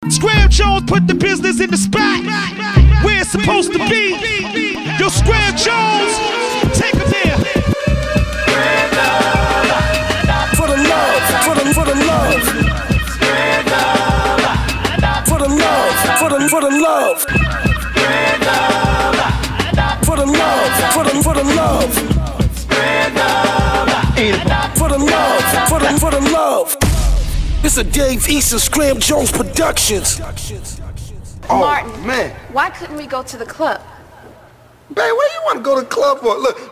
Scram Jones put the business in the spot where it's supposed to be. Yo, Scram Jones, take him there. For the love, for the love. For the love, for the love. For the love, for the love. For the love, for the love. It's a Dave East and Scram Jones Productions. Oh, Martin, man, why couldn't we go to the club? Babe, where you want to go to the club for? Look,